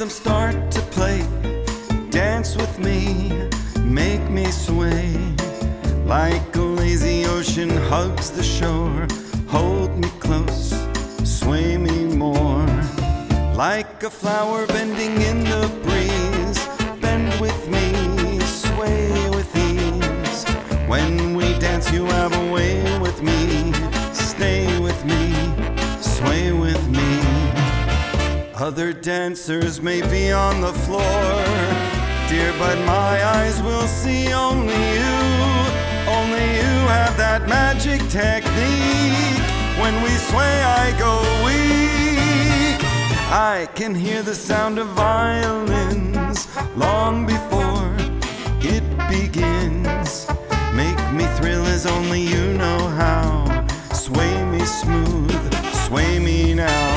rhythm start to play, dance with me, make me sway. Like a lazy ocean hugs the shore, hold me close, sway me more. Like a flower bending in the breeze, bend with me, sway with ease. When we dance you have a way with me, stay with me, sway with me. Other dancers may be on the floor, dear, but my eyes will see only you. Only you have that magic technique. When we sway I go weak. I can hear the sound of violins long before it begins. Make me thrill as only you know how. Sway me smooth, sway me now.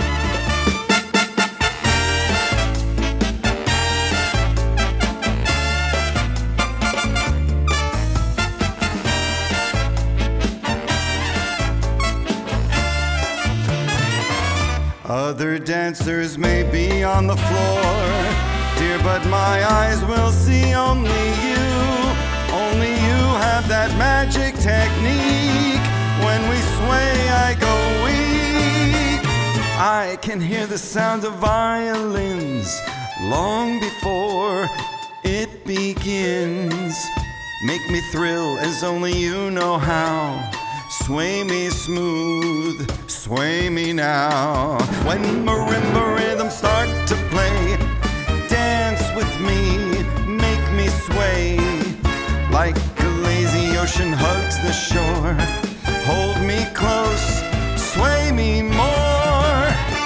Other dancers may be on the floor, dear, but my eyes will see only you. Only you have that magic technique. When we sway, I go weak. I can hear the sound of violins long before it begins. Make me thrill as only you know how. Sway me smooth, sway me now. When marimba rhythms start to play, dance with me, make me sway. Like a lazy ocean hugs the shore, hold me close, sway me more.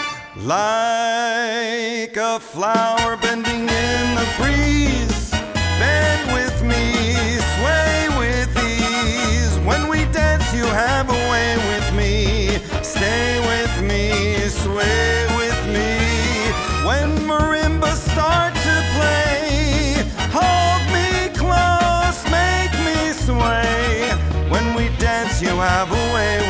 Like a flower bending in the breeze, bend with me, sway with ease. When we dance you have a way with me, stay with me, sway with me. When marimbas start to play, hold me close, make me sway. When we dance you have a way